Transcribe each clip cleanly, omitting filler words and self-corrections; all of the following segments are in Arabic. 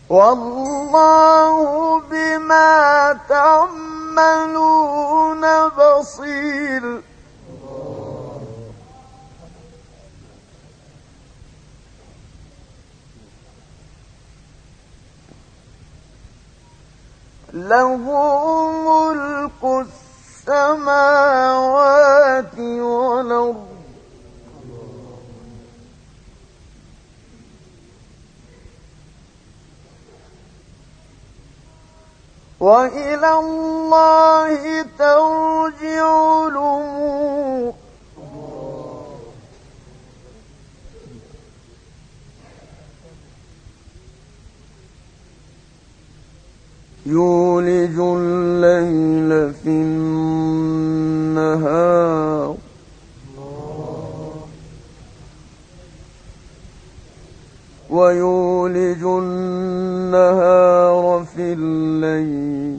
والله بما تعملون بصير. له ملك السماوات والأرض وإلى الله ترجع الأمور. يولج الليل في النهار ويولج النهار في الليل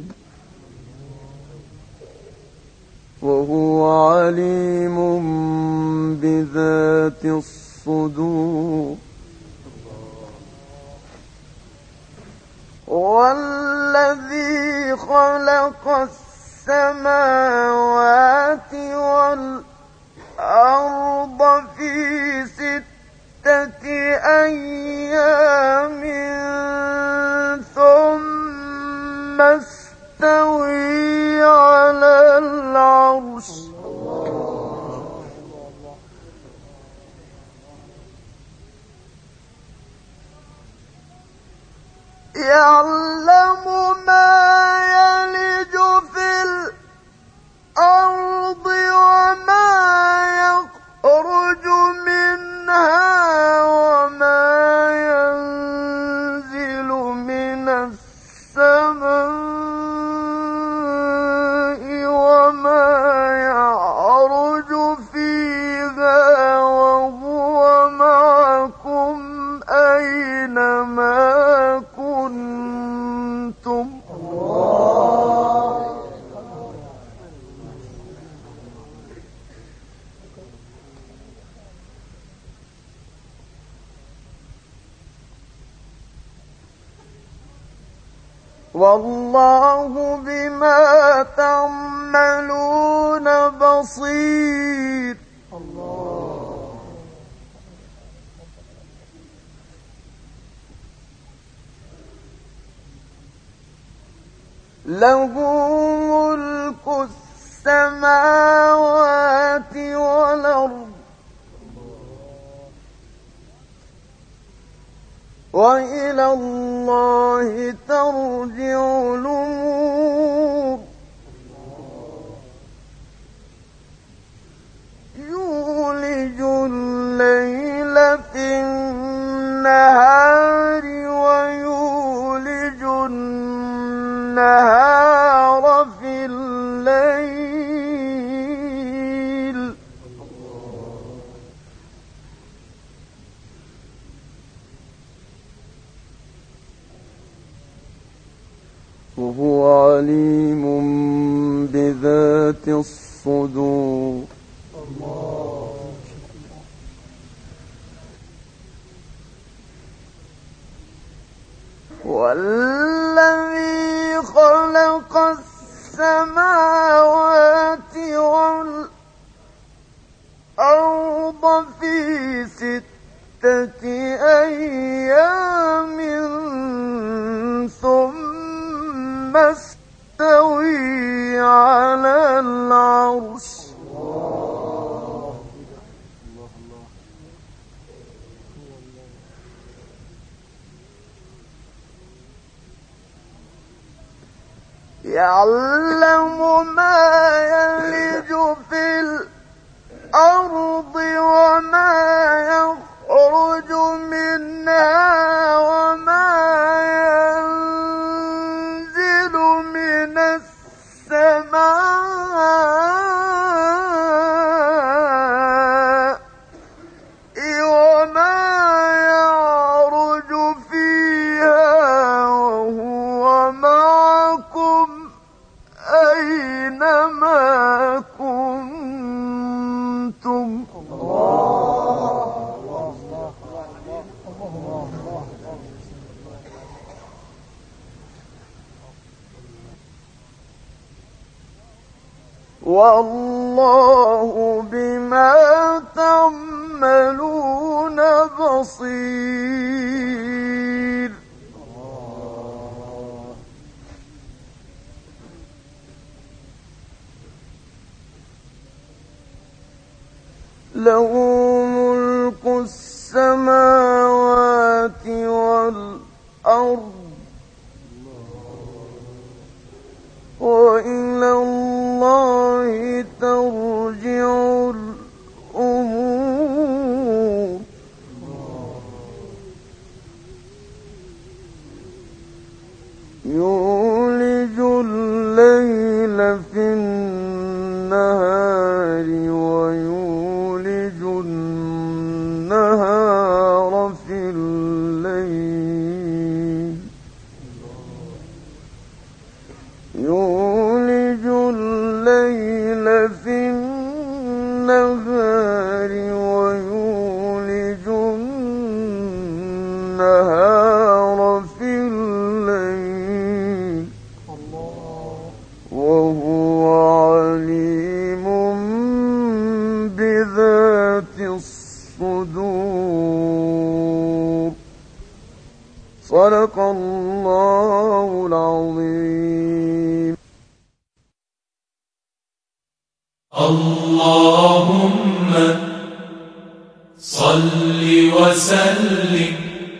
وهو عليم بذات الصدور. والذي خلق السماوات والأرض في 6 أيام ثم استوى على العرش. يعلم ما يلج في الأرض وما يخرج منها وما ينزل من السماء وما يعرج فيها وهو معكم أينما كنتم. والله بما تعملون بصير. له ملك السماوات والأرض وإلى الله ترجع الأمور. يولج الليل في النهار ويولج النهار في الليل وهو عليم بذات الصدور. والذي خلق السماوات والأرض في 6 أيام ثم استوى على العرش. يعلم ما يلج في الأرض وما يخرج منها وما ينزل من السماء وما يعرج فيها وهو معكم أينما كنتم. والله بما تعملون بصير. له ملك السماوات والأرض وإلى الله ترجع الأمور. يولج الليل في النهار ويولج النهار في الليل. يولج الليل في النهار ويولج النهار في الليل وهو عليم بذات الصدور. صدق الله العظيم. اللهم صل وسلم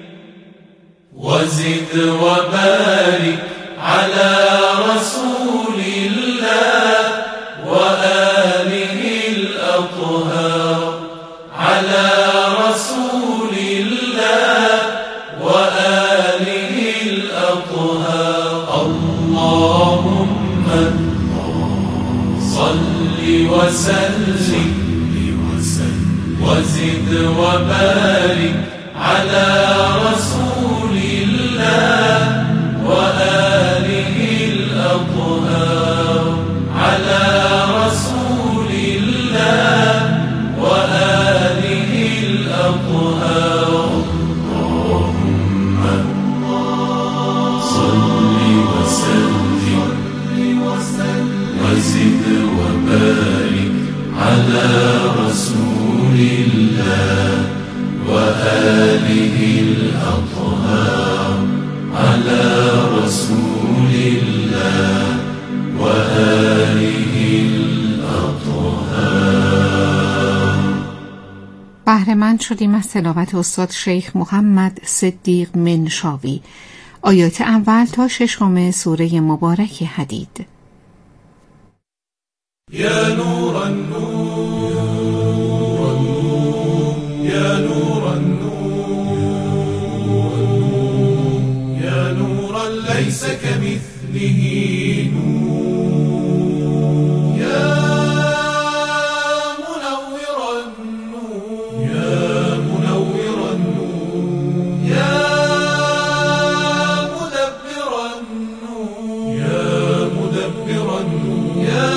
وزد وبارك على رسول الله وآله الأطهار. على رسول الله وآله الأطهار. اللهم صل وسلم وزد وبارك على رسول الله وآله الأطهار. على رسول الله وآله الأطهار. اللهم صل وسلم وزد وبارك على رسول الله وآله الأطهار. على رسول الله وآله الأطهار. بهره‌مند شدیم از تلاوت استاد شیخ محمد صدیق منشاوی. آیات اول تا ششم سوره مبارک حدید. يا نور النور يا نور النور يا نورا ليس كمثله نور. يا منور النور يا منور النور يا مدبر النور يا مدبر النور يا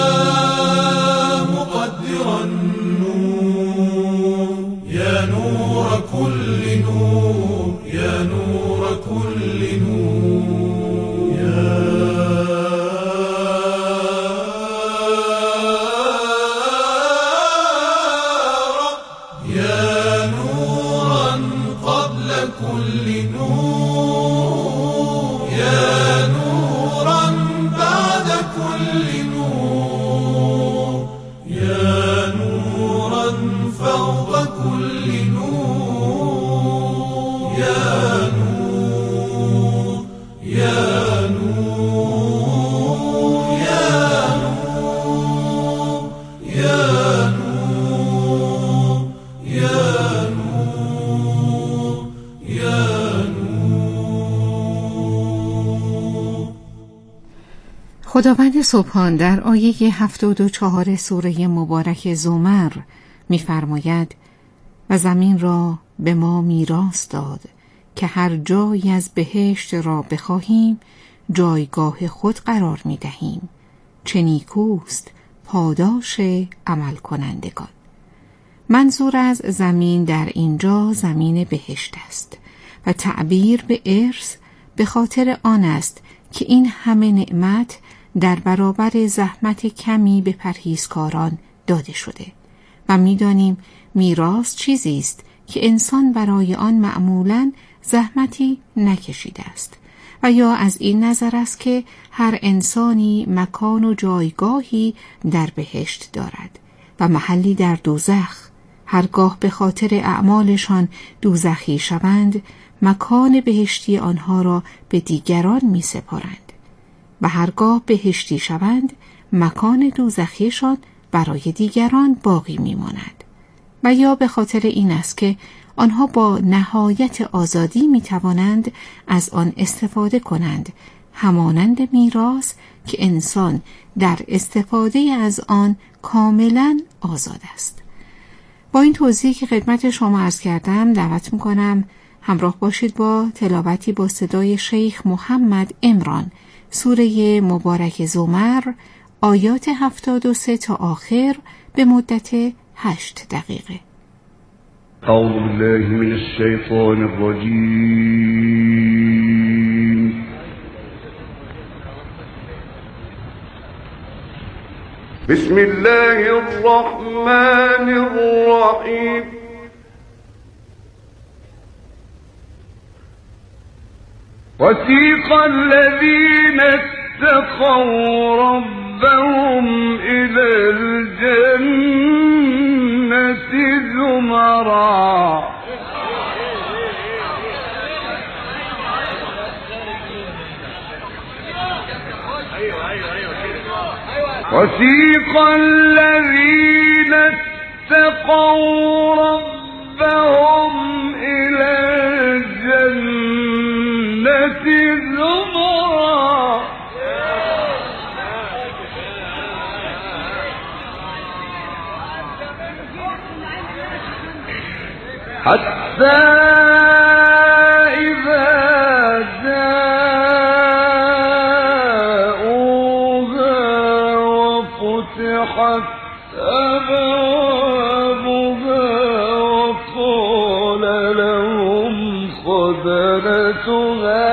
كل نور يا نور كل نور. يا نورا قبل كل نور. يا نورا بعد كل نور. يا نورا فوق كل نور. يا نور يا نور يا نور يا نور يا نور يا نور. خداوند سبحان در آیه 74 سوره مبارک زمر می‌فرماید و زمین را به ما میراث داد که هر جایی از بهشت را بخواهیم جایگاه خود قرار می‌دهیم. چه نیکوست پاداش عمل کنندگان. منظور از زمین در اینجا زمین بهشت است و تعبیر به ارث به خاطر آن است که این همه نعمت در برابر زحمت کمی به پرهیزکاران داده شده و می‌دانیم میراث چیزی است که انسان برای آن معمولاً زحمتی نکشیده است و یا از این نظر است که هر انسانی مکان و جایگاهی در بهشت دارد و محلی در دوزخ. هرگاه به خاطر اعمالشان دوزخی شوند، مکان بهشتی آنها را به دیگران می سپارند و هرگاه بهشتی شوند، مکان دوزخیشان برای دیگران باقی می ماند. و یا به خاطر این است که آنها با نهایت آزادی می توانند از آن استفاده کنند، همانند میراث که انسان در استفاده از آن کاملا آزاد است. با این توضیح که خدمت شما عرض کردم، دعوت میکنم همراه باشید با تلاوتی با صدای شیخ محمد عمران، سوره مبارک زمر، آیات 73 تا آخر به مدت 8 دقیقه. اعوذ بالله من الشیطان الرجیم. بسم الله الرحمن الرحیم. وسیق الذین اتقوا ربهم إلى الجنة زمرا وسيق الذين اتقوا ربهم إلى الجنة زمرا حتى إذا جاءوها وفتحت أبوابها وقال لهم خزنتها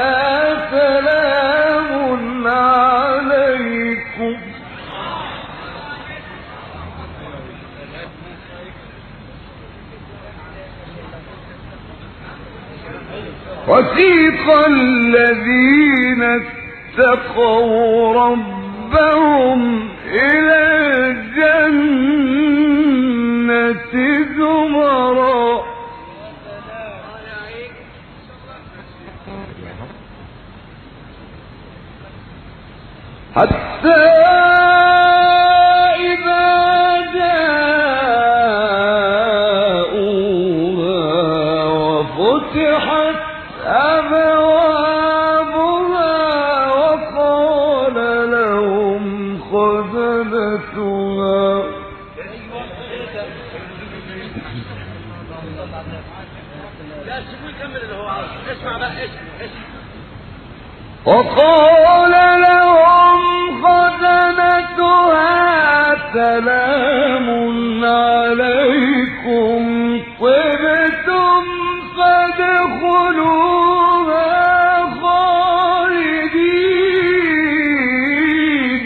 سلام عليكم وسيق الذين اتقوا ربهم إلى الجنة زمرا حتى إذا جاءوها وفتحت أبوابها وقال لهم خزنتها سلام عليكم طبتم فادخلوها خالدين.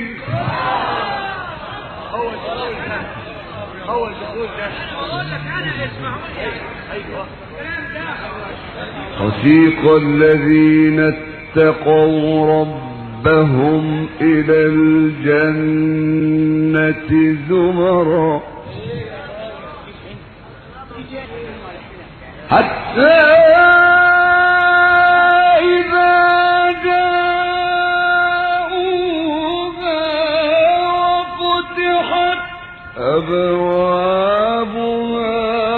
وسيق الذين اتقوا ربهم إلى الجنة زمرا حتى إذا جاءوها وفتحت أبوابها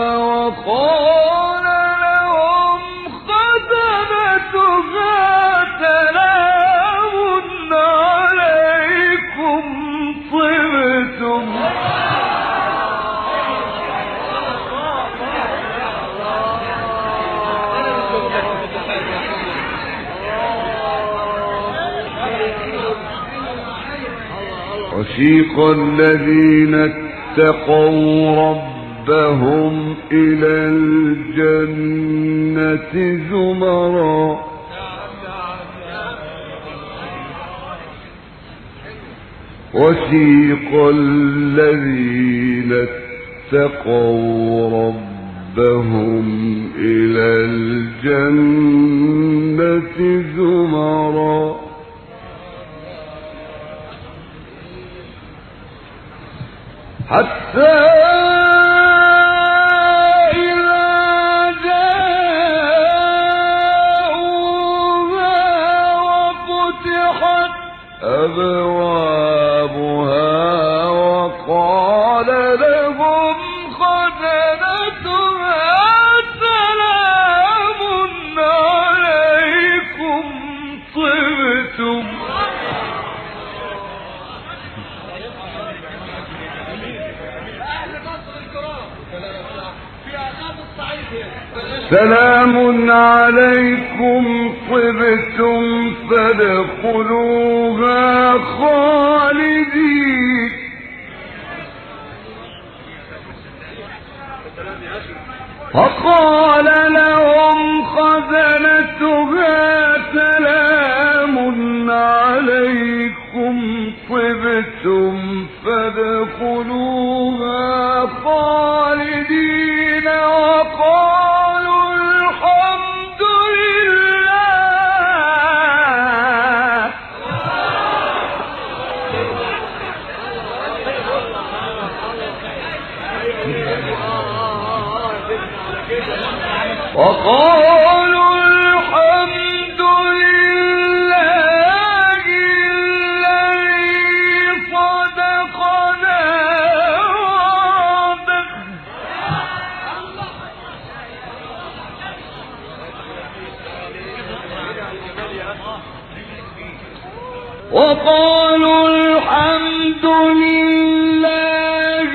وقال لهم خزنتها سلام عليكم طبتم وسيق الذين اتقوا ربهم إلى الجنة زمرا وسيق الذين اتقوا ربهم إلى الجنة زمرا حتى أبوابها وقال لهم خزنتها سلام عليكم طبتم سلام عليكم طبتم فادخلوها خالدين وقال لهم خزنتها سلام عليكم طبتم فادخلوها خالدين وقالوا الحمد لله وقالوا الحمد لله الذي صدقنا وعده وقالوا الحمد لله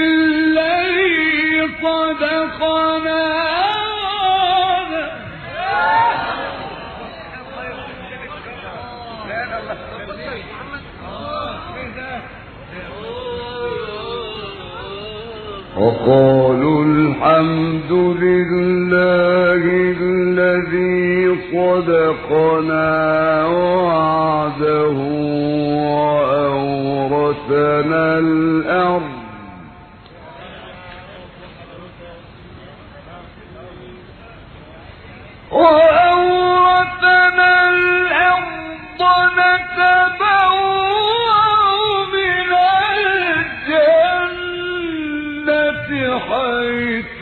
الذي صدقنا وقالوا الحمد لله الذي صدقنا وعده وأورثنا الأرض نتبوأ من الجنة حيث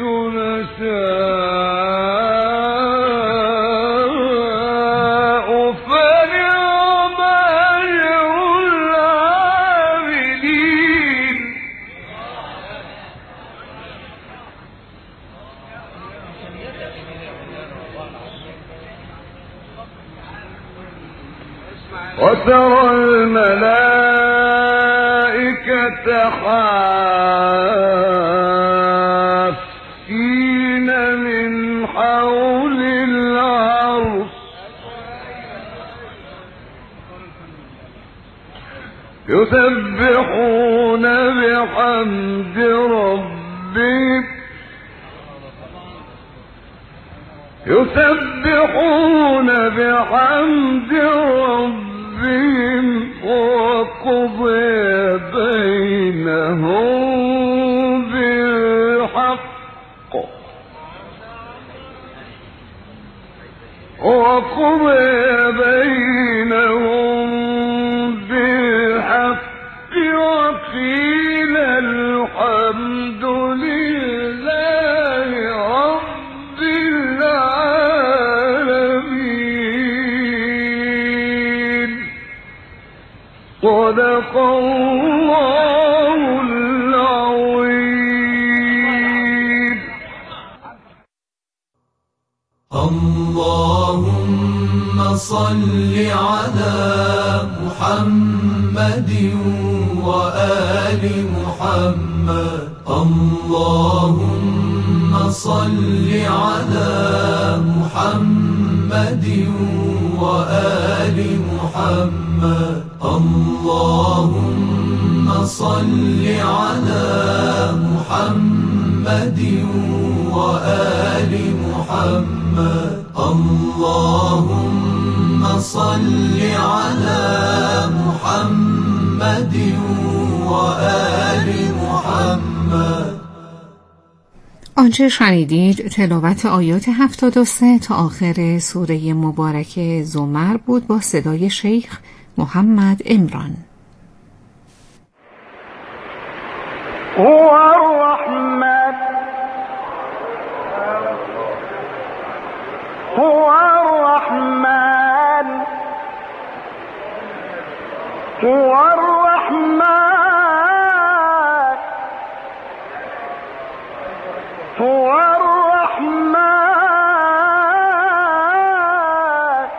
نشاء فنعم أجر العاملين وترى الملائكة حافين من حول العرش يسبحون بحمد ربهم وقضي بينهم بالحق وقيل الحمد لله رب العالمين صدق الله العظيم. اللهم صل على محمد وآل محمد. اللهم صل على محمد وآل محمد. اللهم صل على محمد وآل محمد. اللهم صل على محمد محمد وآل محمد. آنچه شنیدید تلاوت آیات 73 تا آخر سوره مبارک زمر بود با صدای شیخ محمد عمران. هو الرحمن هو الرحمن هو الرحمن هو الرحمن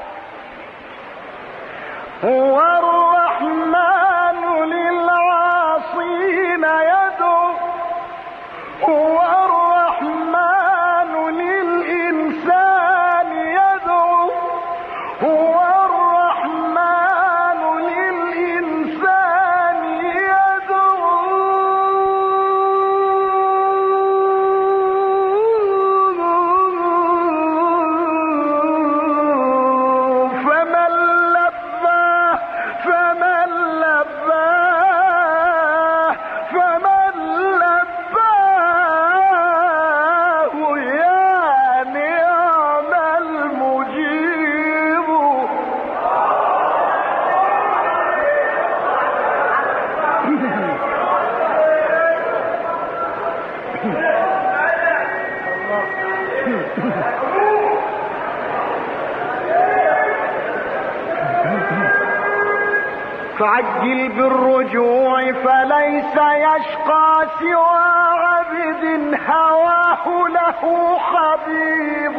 هو الرحمن للعاصين يدعو هو الرحمن للإنسان يدعو هو الرحمن للإنسان يدعو فمن لباه فمن لباه فمن لباه يا نعم المجيب. فعجل بالرجوع فليس يشقى سوى عبد هواه له حبيب.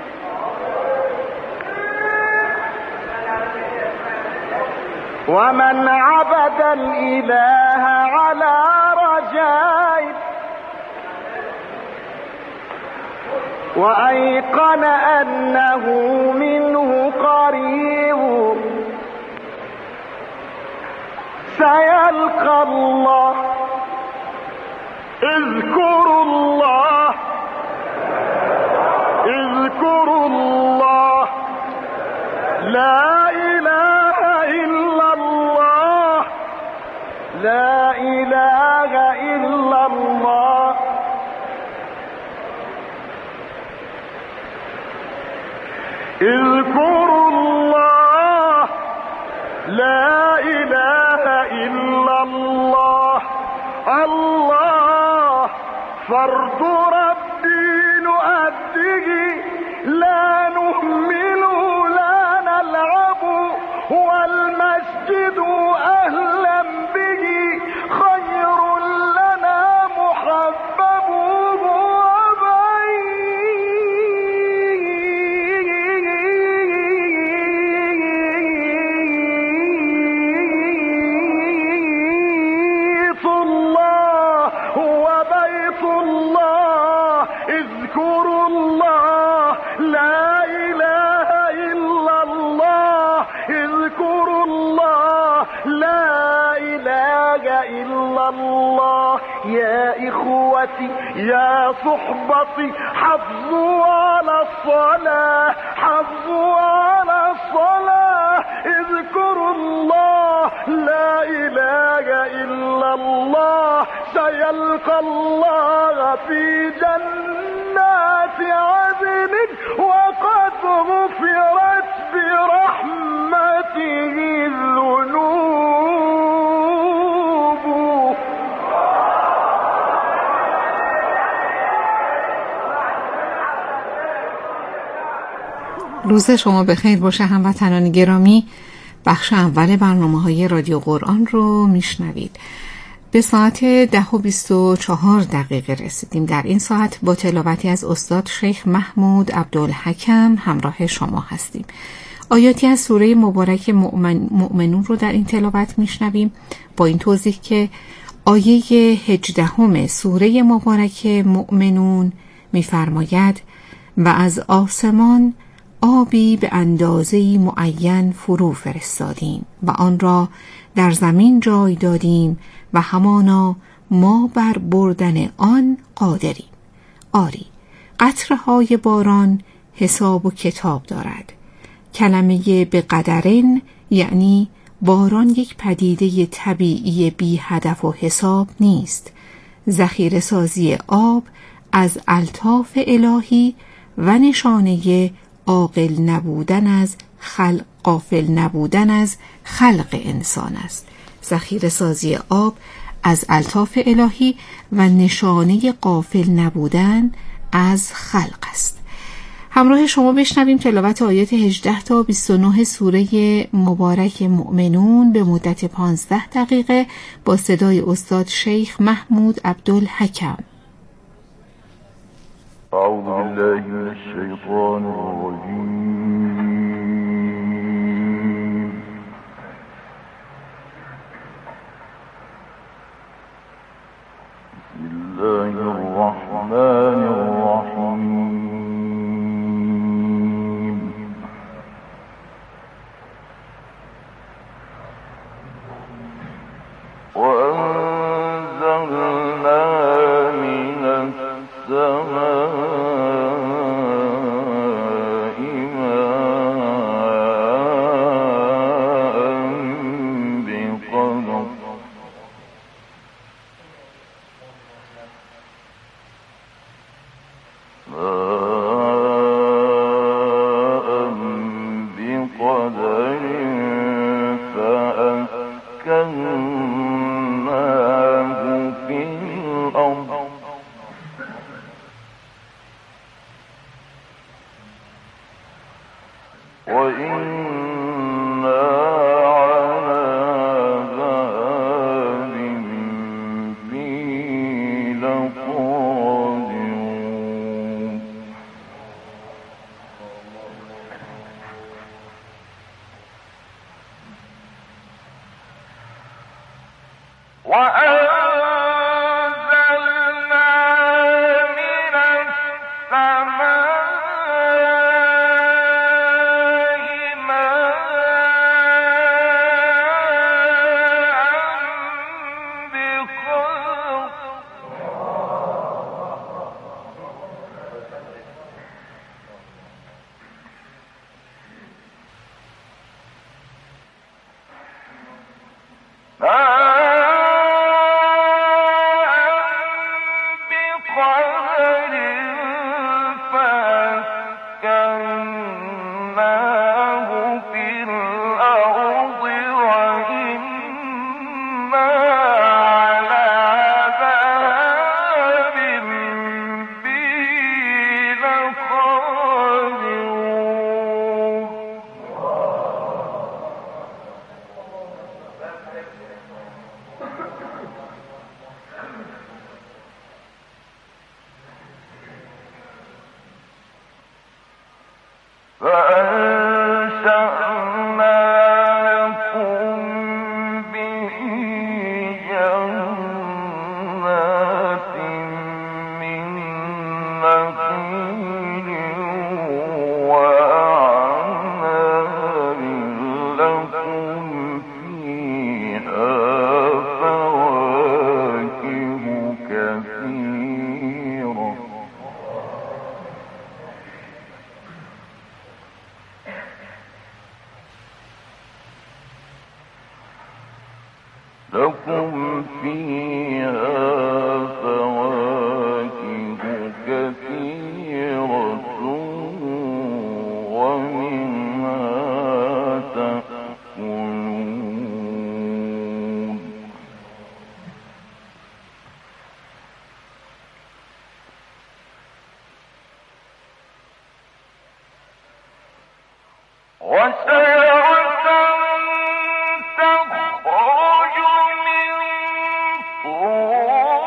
ومن عبد الإله على رجاء وأيقن أنه منه قريب سيلقى الله. اذكروا الله اذكروا الله لا إله إلا الله لا إله إلا الله. اذكروا الله لا إله إلا الله. الله فرض ربي نؤديه لا نهمل لا نلعب والمسجد أهلا به خير لنا محبب اذكروا الله لا إله إلا الله. اذكروا الله لا إله إلا الله. يا إخوتي يا صحبتي حافظوا على الصلاة حافظوا على الصلاة. اذكروا الله لا إله إلا الله. سيلقى الله في جنات عدن وقد غفرت برحمته الذنوب. روز شما بخیر باشه هموطنان گرامی. بخش اول برنامه‌های رادیو قرآن رو میشنوید. به ساعت 10:24 رسیدیم. در این ساعت با تلاوتی از استاد شیخ محمود عبدالحکم همراه شما هستیم. آیاتی از سوره مبارک مؤمنون رو در این تلاوت میشنویم با این توضیح که آیه 18 سوره مبارک مؤمنون میفرماید و از آسمان آبی به اندازه‌ای معین فرو فرستادیم و آن را در زمین جای دادیم و همانا ما بر بردن آن قادریم. آری قطره‌های باران حساب و کتاب دارد. کلمه به قدرن یعنی باران یک پدیده طبیعی بی هدف و حساب نیست. ذخیره سازی آب از الطاف الهی و نشانه عاقل نبودن از غافل نبودن از خلق انسان است. ذخیره سازی آب از الطاف الهی و نشانه غافل نبودن از خلق است. همراه شما بشنویم تلاوت آیات 18 تا 29 سوره مبارک مؤمنون به مدت 15 دقیقه با صدای استاد شیخ محمود عبدالحکم. اعوذ بالله من الشیطان الرجیم. بسم الله الرحمن الرحیم. وأنزلنا من السماء ماء بقدر فأسكناه في الأرض وإنا على ذهاب به لقادرون. وأنزلنا من السماء ماء بقدر فأسكناه في الأرض وإنا على ذهاب به لقادرون. فأنشأنا لكم به جنات من نخيل وأعناب لكم فيها فواكه كثيرة. لكم فيها فواكه كثيرة ومنها تأكلون. وسيأتي